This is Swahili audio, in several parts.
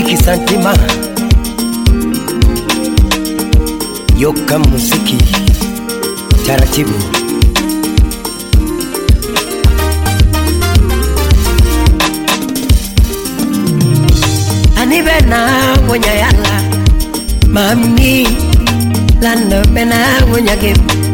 kisantima yoka muziki taratibu. Ani bena wonya yala mami lando bena wonya game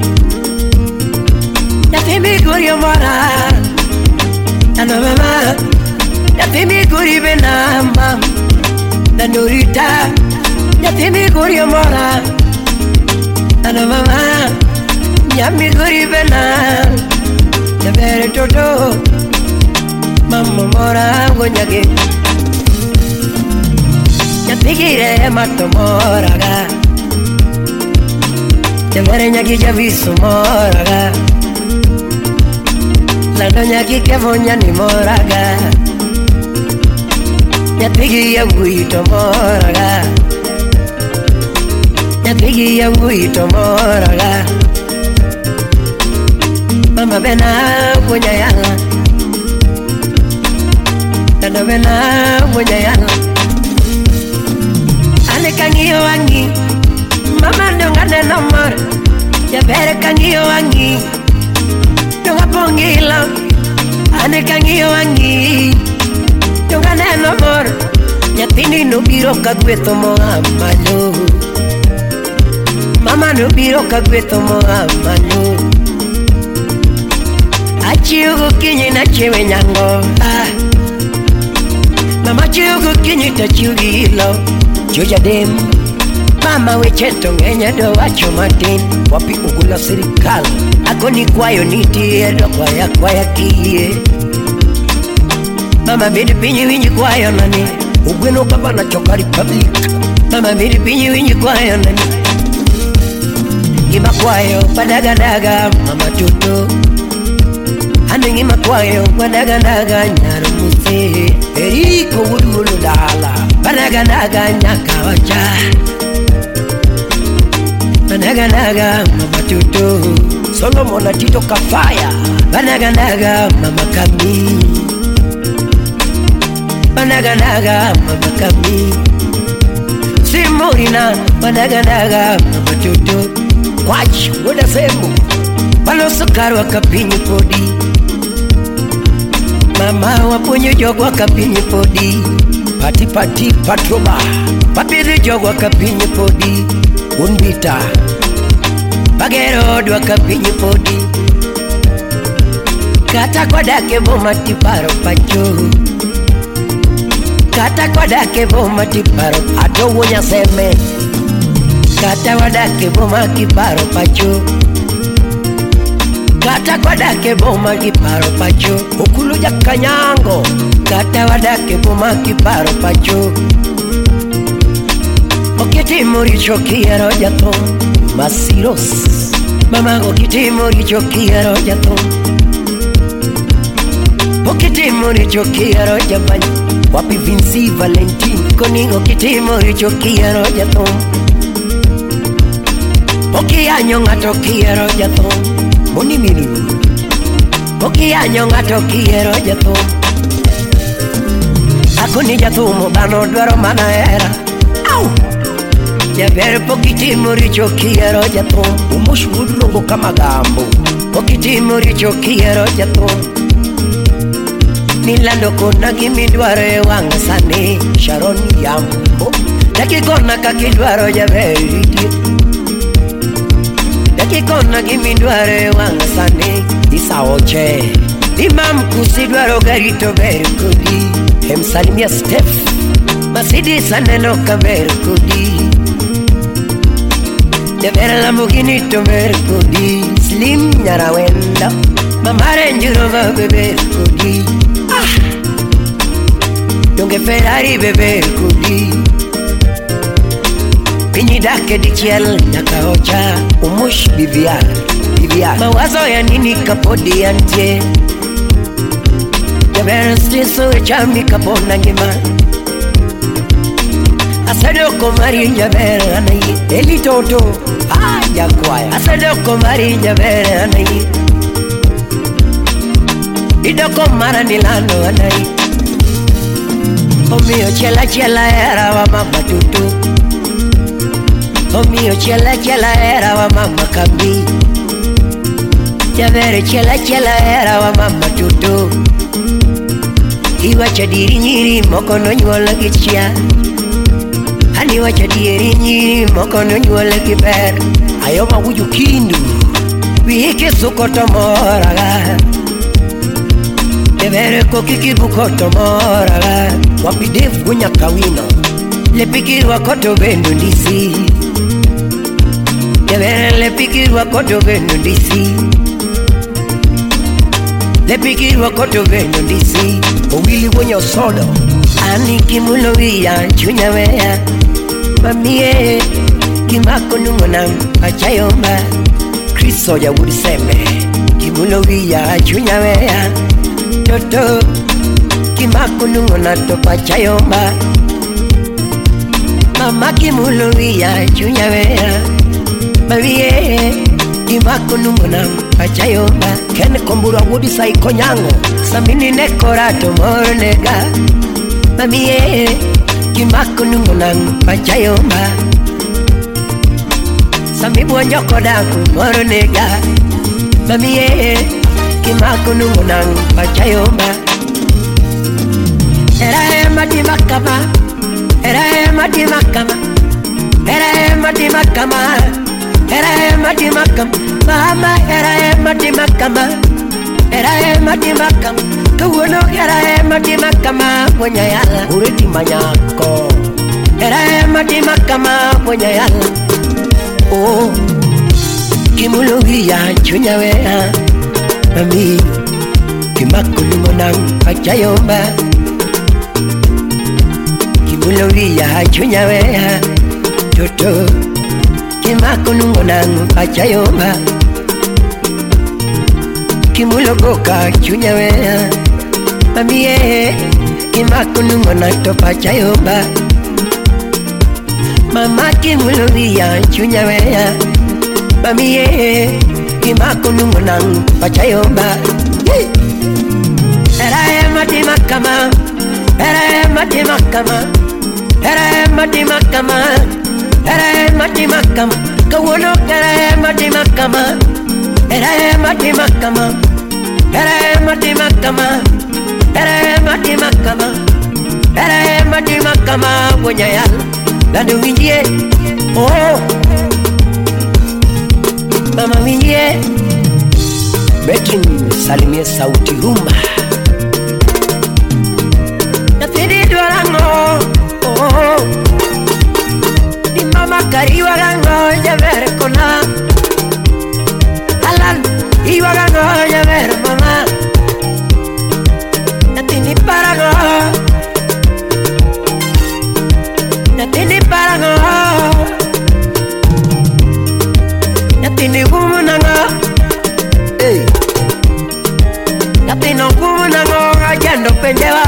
ya temi gori mora ano mama ya temi gori bena mam danurita ya temi gori mora ano mama ya mi gori bena ya bere toto mama mora wonya game ya tigire matomoraga ya bere nyaki ya visu moraga la doña que voña ni moraga ya tigi ya guito moraga ya tigi ya guito moraga mama bena voña yala tano bena voña yala ale kangiyo wangi mama ndongane nomor ya bere kangiyo wangi Yonga pongila ane kangiyo wangi Yonga neno mor Yatini no biro kagweto moa malo Mama no biro kagweto moa malo Achiugu kinyi na chewe nyango Mama chiugu kinyi ta chiugilo Chuja dem Mama wecheto ngenya do wacho matin Wapi ugula serikali Ako ni kwayo nitie do kwaya kie Mama bidi pinyi winyi kwayo nani Ugweno kaba na choka republic Mama bidi pinyi winyi kwayo nani Ngima kwayo padagadaga mama tuto Hane ngima kwayo padagadaga nyaru muse Eriko wulu dala Padagadaga nyaka wacha Padagadaga mama tuto Solomon na Tito Kafaya Banaganaga mama kami Banaganaga mama kami Simurina Banaganaga mama tutu Kwachi wada semu Palo sukaru wakapinyi podi Mama wapunyu jogu wakapinyi podi Pati pati patroba Papiri jogu wakapinyi podi Unbita Bagero dwa kapinyi podi Kata kwa dake boma tiparo pacho Kata kwa dake boma tiparo Ato wonya seme Kata kwa dake boma kiparo pacho Kata kwa dake boma kiparo pacho Ukulu ya kanyango Kata kwa dake boma kiparo pacho Okiti muri chokia roja tom Masiros Mama go kitimori chokia roja tom Pokitimori chokia roja banya Wapi Vinci Valentin Koningo kitimori chokia roja tom Poki anyo ngato kia roja tom Moni minu Poki anyo ngato kia roja tom Ako ni jatumo bano dwaro mana era Au Ya bere pokitimori chokia roja tom Umush udlongo kama gambo Pokitimori chokia roja tom Nilando kona kimidware wanga sane Sharon yambo Daki kona kakidwaro ya veriti Daki kona kimidware wanga sane Isa oche Imam kusidwaro garito verikudi Hemsalimia Steph Masidi saneno kaverikudi Devere Lamborghini to Mercodi Slim Nyarawenda Mamare Njurova bebe Kodi Donge Ferrari bebe Kodi Pinyi dake di chiel Nakaocha Umush Biviar Mawazo ya nini kapodi ante Devere Stiso echami kapona ngima Asadoko Marinja Vera anayi Eli Toto ya kwaya Asadoko Marinja Vera anayi Idoko Mara Nilano anayi O mio chela chela era wa mama tutu. O mio chela chela era wa mama kambi. Javere chela chela era wa mama tutu. Iwa chadiri nyiri moko no nyuola gichia. Hani wa chadiri nyiri moko no nyuola giber. Ayoma wuju kindu. Wike sukoto moraga. Devere kokiki bukoto moraga. Wapidevu gunya kawino. Lepiki wakoto bendo ndisi. Devere lepiki wakoto bendo ndisi. Lepiki wakoto bendo ndisi. Owili gunya solo. Ani kimulo wia chunya wea. Mamie kimako nungonang pachayomba. Kristo ya wuriseme kimulo wia chunya wea. Toto kimako nungona to pachayomba. Mama kimulo wia chunya wea. Mamie kimako nungona pachayomba. Kene kombura wudi sai konyango. Samini nekora to mornega. Mamie kimako nungona pachayomba. Sami buonjo kodaku mornega. Mamie kimako nungona pachayomba. Era mati makama. Era mati makama. Era mati makama. Era mati makama. Mama era mati makama. Era mati makama. Kuwono era mati makama. Ponya yala uriti manyako. Era mati makama. Ponya yala. Oh, kimulo wia chunya wea. Mami kimako nungonang pachayomba. Kimulo wia chunya wea. Toto kimako nungonang pachayomba. Kimulo goka chunya wea. Mami kimako nungonang to pachayomba. Mama kimulo wia chunya wea. Mami kimako nungonang pachayomba. Era mati makama. Era mati makama. Era mati makama. Era mati makama. Kawono era mati makama. Era mati makama. Era mati makama. Era mati makama. Era mati makama. Ponya yala lando winjie. Oh mama winjie. Betrin salimie sauti rumba. Natiri duarango. Oh ni mama kariwa gango javere kona. Alan iwa gango javere mama. Natini parago. Natini parago. Natini gumunanga. Hey. Natini gumunanga ajendo penjewa.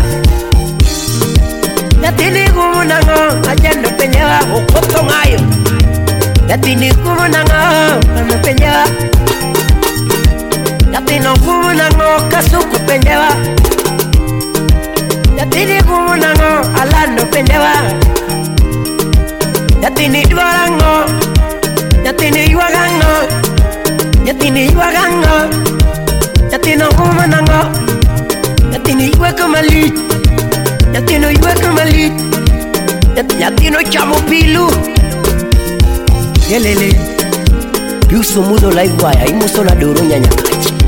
Natini gumunanga ajendo penjewa. Okoto ngayo. Natini gumunanga ajendo penjewa. Natini gumunanga kasuku penjewa. Natini gumunanga alando penjewa. Natini duarango. Natini yuagango. Natini yuagango. Natini gumunanga. Natini yuakamali. Natini yuakamali. Natini chamo pilu. Yelele. Yuso mudo live wire. Imuso na doro nyanya.